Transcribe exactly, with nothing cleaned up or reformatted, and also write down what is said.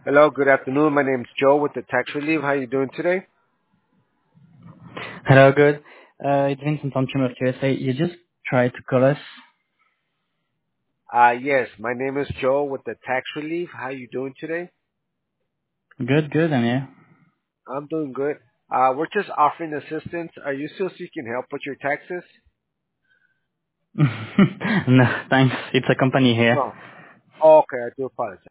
Hello, good afternoon. My name's Joe with the Tax Relief. How you doing today? Hello, good. Uh, it's Vincent from Trimmer Q S A. You just tried to call us. Uh, yes, my name is Joe with the Tax Relief. How you doing today? Good, good, and yeah. I'm doing good. Uh, we're just offering assistance. Are you still seeking help with your taxes? No, thanks. It's a company here. No. Okay, I do apologize.